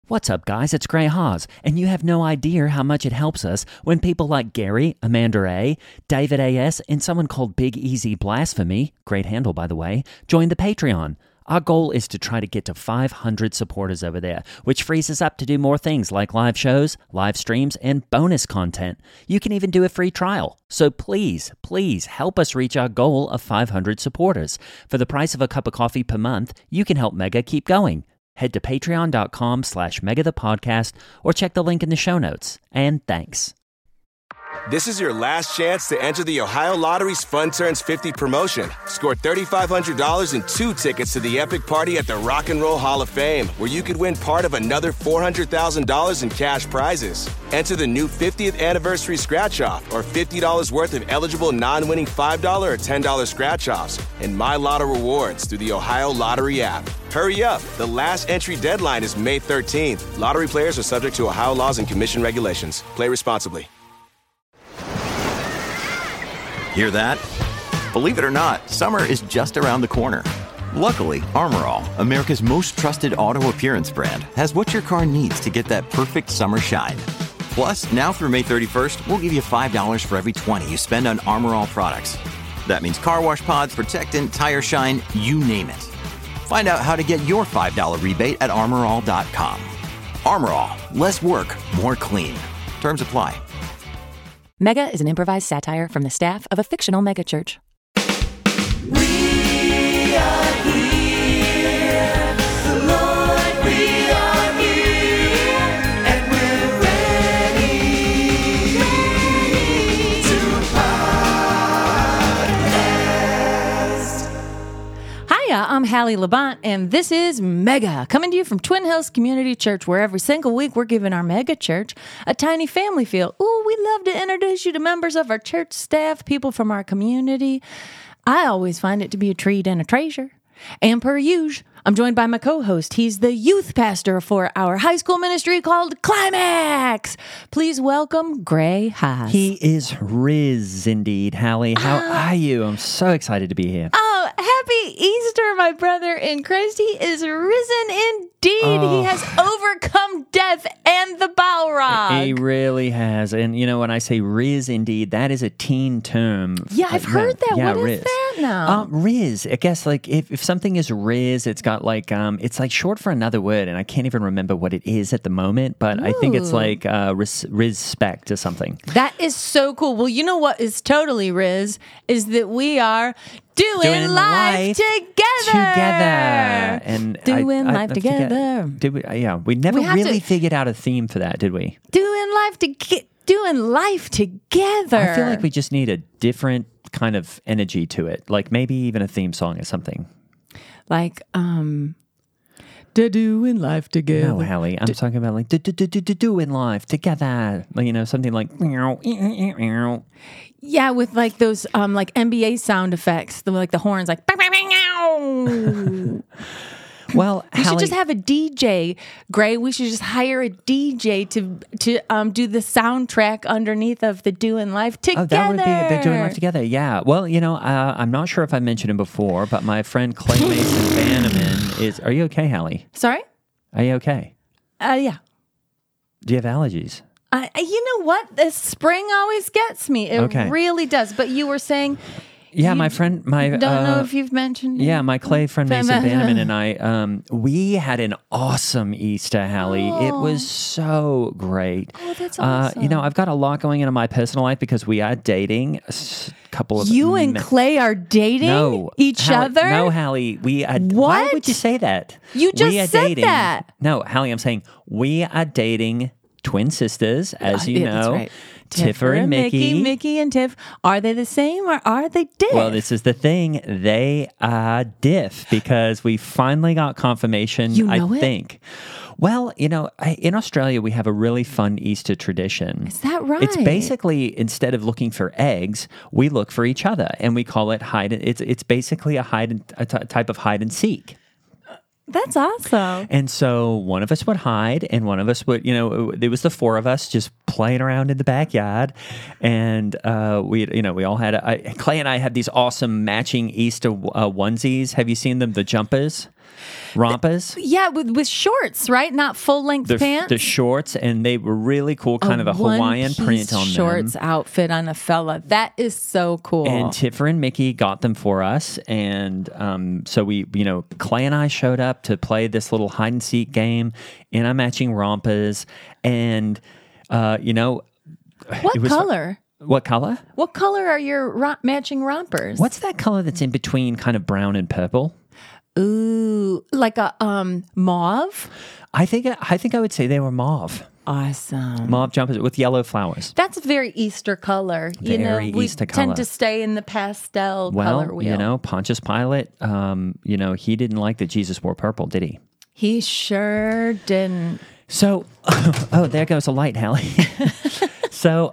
What's up, guys? It's Gray Haas, and you have no idea how much it helps us when people like Gary, Amanda A., David A.S., and someone called Big Easy Blasphemy, great handle by the way, join the Patreon. Our goal is to try to get to 500 supporters over there, which frees us up to do more things like live shows, live streams, and bonus content. You can even do a free trial. So please, please help us reach our goal of 500 supporters. For the price of a cup of coffee per month, you can help Mega keep going. Head to patreon.com/megathepodcast or check the link in the show notes. And thanks. This is your last chance to enter the Ohio Lottery's Fun Turns 50 promotion. Score $3,500 and 2 tickets to the epic party at the Rock and Roll Hall of Fame, where you could win part of another $400,000 in cash prizes. Enter the new 50th anniversary scratch-off or $50 worth of eligible non-winning $5 or $10 scratch-offs and My Lotto rewards through the Ohio Lottery app. Hurry up. The last entry deadline is May 13th. Lottery players are subject to Ohio laws and commission regulations. Play responsibly. Hear that? Believe it or not, summer is just around the corner. Luckily, Armor All, America's most trusted auto appearance brand, has what your car needs to get that perfect summer shine. Plus, now through May 31st, we'll give you $5 for every $20 you spend on Armor All products. That means car wash pods, protectant, tire shine, you name it. Find out how to get your $5 rebate at armorall.com. Armor All, less work, more clean. Terms apply. Mega is an improvised satire from the staff of a fictional megachurch. We are here, the Lord, we are here, and we're ready to podcast. Hiya, I'm Hallie Labont, and this is Mega, coming to you from Twin Hills Community Church, where every single week we're giving our mega church a tiny family feel. Ooh, we love to introduce you to members of our church staff, people from our community. I always find it to be a treat and a treasure. And per usual, I'm joined by my co-host. He's the youth pastor for our high school ministry called Climax. Please welcome Gray Haas. He is Riz indeed, Hallie. How are you? I'm so excited to be here. Oh, happy Easter, my brother in Christ. He is risen indeed. He has overcome death and the Balrog. He really has. And, you know, when I say Riz indeed, that is a teen term. Yeah, I've heard that. Yeah, what Riz. is that now? Riz. I guess, like, if something is Riz, it's got, like, it's, like, short for another word, and I can't even remember what it is at the moment, but I think it's, like, respect or something. That is so cool. Well, you know what is totally Riz is that we are doing life together. And doing life I together. Did we? Yeah, we never really figured out a theme for that, did we? Doing life together. I feel like we just need a different kind of energy to it, like maybe even a theme song or something. Like, doing life together. No, Hallie, I'm talking about like doing life together. Like, you know, something like. Yeah, with like those like NBA sound effects, like the horns, like. Well, we Hallie, should just have a DJ, Gray. We should just hire a DJ to do the soundtrack underneath of the Doing Life Together. Oh, that would be the Doing Life Together. Yeah. Well, you know, I'm not sure if I mentioned him before, but my friend Clay Mason Bannerman is. Are you okay, Hallie? Sorry? Are you okay? Yeah. Do you have allergies? You know what? The spring always gets me. It really does. But you were saying. Yeah, my friend, don't know if you've mentioned. Yeah, my Clay friend Mason Bannerman and I, we had an awesome Easter, Hallie. It was so great. Oh, that's awesome. You know, I've got a lot going on in my personal life because we are dating a couple of. You and Clay are dating each other? No, Hallie, we are. What? Why would you say that? You just said that. No, Hallie, I'm saying we are dating twin sisters, as you know. That's right. Tiffer and Mickey. Mickey and Tiff. Are they the same or are they diff? Well, this is the thing. They are diff because we finally got confirmation, I think. Well, you know, in Australia, we have a really fun Easter tradition. Is that right? It's basically, instead of looking for eggs, we look for each other, and we call it hide. It's basically a type of hide and seek. That's awesome. And so one of us would hide and one of us would, you know, it was the four of us just playing around in the backyard. And we all had, Clay and I had these awesome matching Easter onesies. Have you seen them, the jumpers? Rompas. Yeah, with shorts, right? Not full-length pants. The shorts, and they were really cool, kind of a Hawaiian print on shorts them. outfit on a fella. That is so cool. And Tiffer and Mickey got them for us, and so we, Clay and I showed up to play this little hide and seek game in our matching rompas, and what color? What color? What color are your matching rompers? What's that color that's in between, kind of brown and purple? Ooh, like a mauve. I think I would say they were mauve. Awesome. Mauve jumpers with yellow flowers. That's a very Easter color. Very we Easter tend color. to stay in the pastel color wheel. Well, Pontius Pilate, he didn't like that Jesus wore purple, did he? He sure didn't. So, there goes a light, Hallie. So,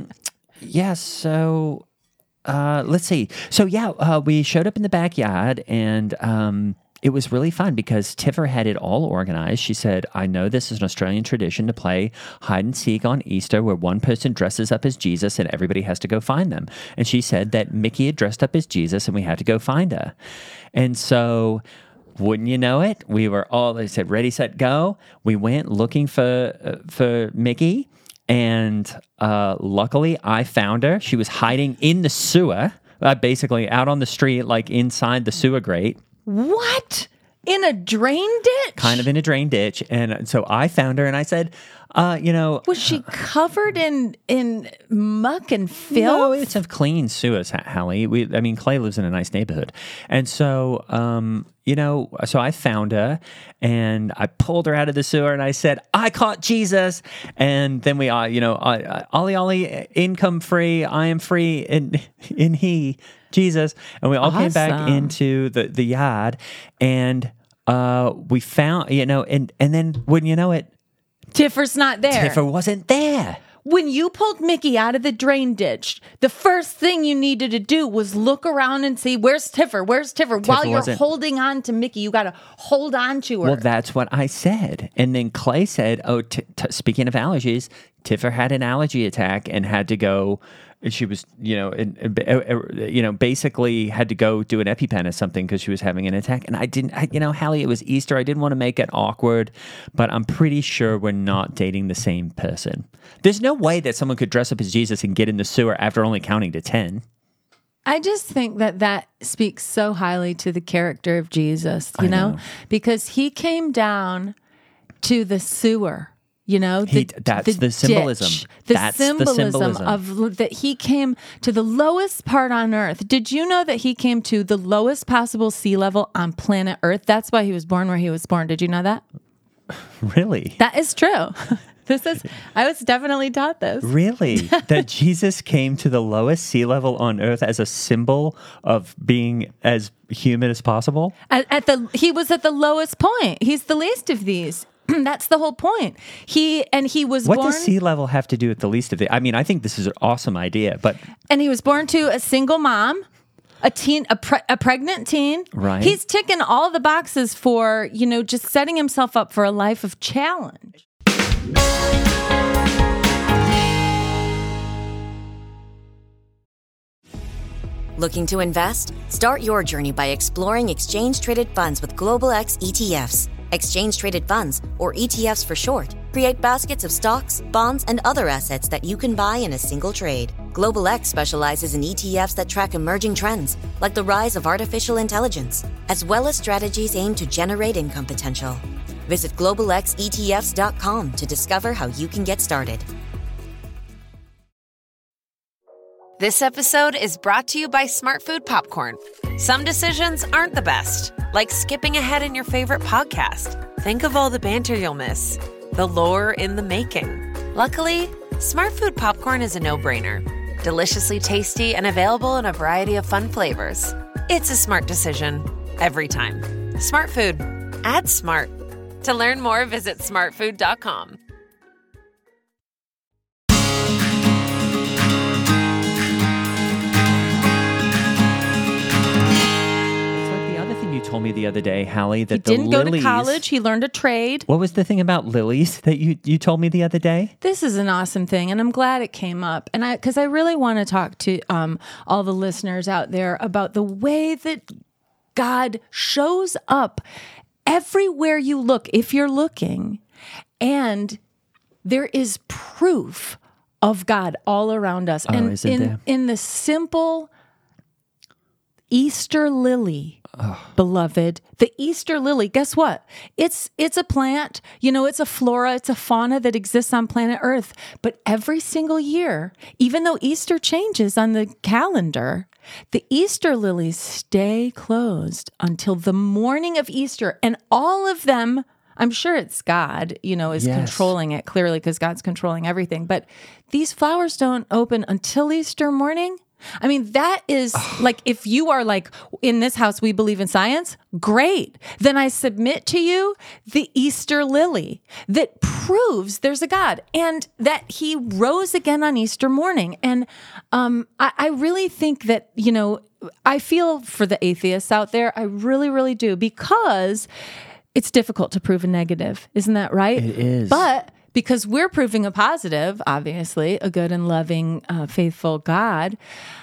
let's see. So, we showed up in the backyard, and it was really fun because Tiffer had it all organized. She said, I know this is an Australian tradition to play hide and seek on Easter where one person dresses up as Jesus and everybody has to go find them. And she said that Mickey had dressed up as Jesus and we had to go find her. And so, wouldn't you know it, we were all, they said, ready, set, go. We went looking for Mickey. And luckily, I found her. She was hiding in the sewer, basically out on the street, like inside the sewer grate. What? In a drain ditch? Kind of in a drain ditch. And so I found her and I said, Was she covered in muck and filth? No, it's a clean sewers, Hallie. Clay lives in a nice neighborhood. And so, so I found her and I pulled her out of the sewer and I said, I caught Jesus. And then we, Ollie, income free, I am free in he, Jesus. And we all came back into the yard and we found, and then wouldn't you know it, Tiffer's not there. Tiffer wasn't there. When you pulled Mickey out of the drain ditch, the first thing you needed to do was look around and see, where's Tiffer? Where's Tiffer? While you're holding on to Mickey, you got to hold on to her. Well, that's what I said. And then Clay said, speaking of allergies, Tiffer had an allergy attack and had to go. She was, basically had to go do an EpiPen or something because she was having an attack. And Hallie, it was Easter. I didn't want to make it awkward, but I'm pretty sure we're not dating the same person. There's no way that someone could dress up as Jesus and get in the sewer after only counting to 10. I just think that speaks so highly to the character of Jesus, because he came down to the sewer. That's the symbolism. Ditch, the symbolism of that he came to the lowest part on earth. Did you know that he came to the lowest possible sea level on planet Earth? That's why he was born where he was born. Did you know that? Really? That is true. I was definitely taught this. Really? That Jesus came to the lowest sea level on earth as a symbol of being as human as possible? He was at the lowest point. He's the least of these. That's the whole point. He was born... What does sea level have to do with the least of it? I think this is an awesome idea, but... And he was born to a single mom, a pregnant teen. Right. He's ticking all the boxes for, just setting himself up for a life of challenge. Looking to invest? Start your journey by exploring exchange-traded funds with Global X ETFs. Exchange-traded funds, or ETFs for short, create baskets of stocks, bonds, and other assets that you can buy in a single trade. Global X specializes in ETFs that track emerging trends, like the rise of artificial intelligence, as well as strategies aimed to generate income potential. Visit globalxetfs.com to discover how you can get started. This episode is brought to you by Smart Food Popcorn. Some decisions aren't the best, like skipping ahead in your favorite podcast. Think of all the banter you'll miss, the lore in the making. Luckily, Smart Food Popcorn is a no-brainer. Deliciously tasty and available in a variety of fun flavors. It's a smart decision every time. Smart Food. Add smart. To learn more, visit smartfood.com. Told me the other day, Hallie, that he didn't go to college. He learned a trade. What was the thing about lilies that you told me the other day? This is an awesome thing, and I'm glad it came up. And because I really want to talk to all the listeners out there about the way that God shows up everywhere you look, if you're looking, and there is proof of God all around us. Oh, and isn't there? in the simple Easter lily, beloved, the Easter lily, guess what? It's a plant, it's a flora, it's a fauna that exists on planet Earth. But every single year, even though Easter changes on the calendar, the Easter lilies stay closed until the morning of Easter. And all of them, I'm sure it's God, is Yes. controlling it clearly because God's controlling everything. But these flowers don't open until Easter morning. I mean, that is like, if you are like, in this house, we believe in science, great. Then I submit to you the Easter lily that proves there's a God and that he rose again on Easter morning. And I really think that, I feel for the atheists out there. I really, really do, because it's difficult to prove a negative. Isn't that right? It is. But because we're proving a positive, obviously, a good and loving, faithful God,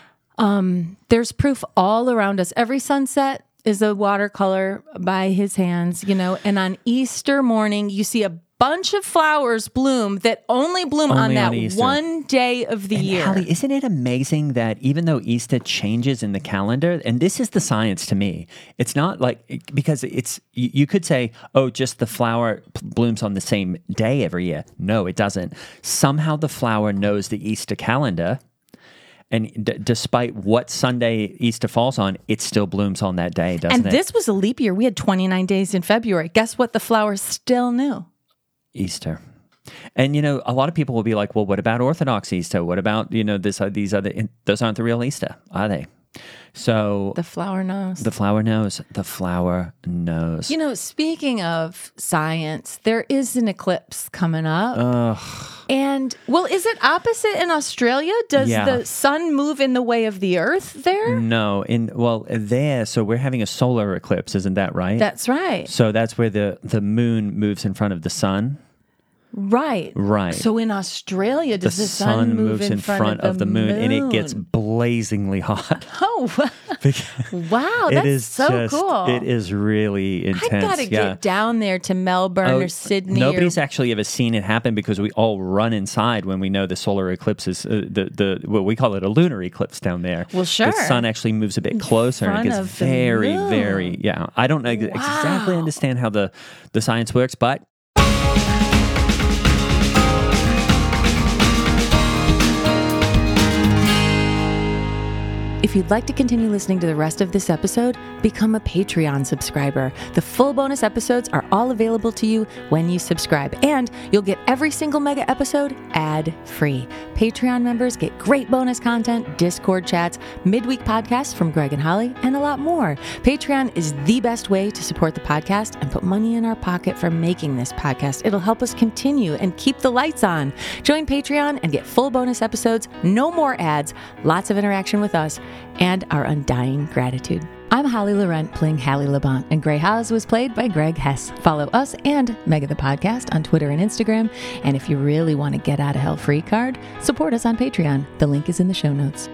there's proof all around us. Every sunset is a watercolor by his hands, and on Easter morning, you see a bunch of flowers bloom that only bloom on Only that on Easter. one day of the And year. Hallie, isn't it amazing that even though Easter changes in the calendar, and this is the science to me, it's not like, because you could say, oh, just the flower blooms on the same day every year. No, it doesn't. Somehow the flower knows the Easter calendar, and despite what Sunday Easter falls on, it still blooms on that day, doesn't and it? this was a leap year. We had 29 days in February. Guess what? The flowers still knew. Easter. And, a lot of people will be like, well, what about Orthodox Easter? What about, these other, those aren't the real Easter, are they? So The flower knows. the flower knows. The flower knows. Speaking of science, there is an eclipse coming up. And, is it opposite in Australia? Does Yeah. the sun move in the way of the earth there? No, so we're having a solar eclipse, isn't that right? That's right. So that's where the moon moves in front of the sun. Right. Right. So in Australia, The does the sun move moves in front of the moon, and it gets blazingly hot. Oh, wow. It That's is so just, cool. It is really intense. I got to get down there to Melbourne or Sydney. Nobody's actually ever seen it happen because we all run inside when we know the solar eclipse is we call it a lunar eclipse down there. Well, sure. The sun actually moves a bit closer and front it gets of the very, moon. very, I don't know exactly understand how the science works, but If you'd like to continue listening to the rest of this episode, become a Patreon subscriber. The full bonus episodes are all available to you when you subscribe, and you'll get every single mega episode ad-free. Patreon members get great bonus content, Discord chats, midweek podcasts from Greg and Holly, and a lot more. Patreon is the best way to support the podcast and put money in our pocket for making this podcast. It'll help us continue and keep the lights on. Join Patreon and get full bonus episodes, no more ads, lots of interaction with us, and our undying gratitude. I'm Holly Laurent playing Hallie Labont, and Grey Haas was played by Greg Hess. Follow us and Mega the Podcast on Twitter and Instagram. And if you really want to get out of hell free card, support us on Patreon. The link is in the show notes.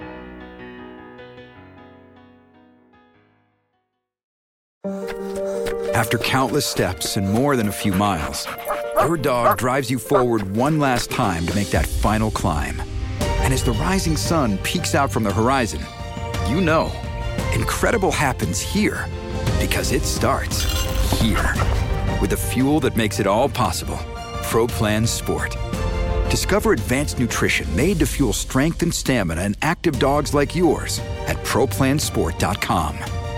After countless steps and more than a few miles, your dog drives you forward one last time to make that final climb. And as the rising sun peeks out from the horizon, you know, incredible happens here because it starts here. With the fuel that makes it all possible, Pro Plan Sport. Discover advanced nutrition made to fuel strength and stamina in active dogs like yours at ProPlansport.com.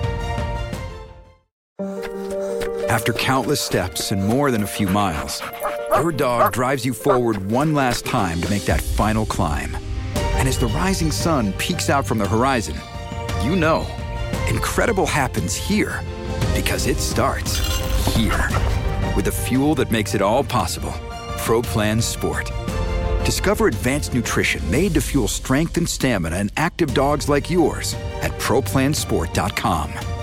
After countless steps and more than a few miles, your dog drives you forward one last time to make that final climb. And as the rising sun peeks out from the horizon, you know, incredible happens here because it starts here. With the fuel that makes it all possible, Pro Plan Sport. Discover advanced nutrition made to fuel strength and stamina in active dogs like yours at ProPlansport.com.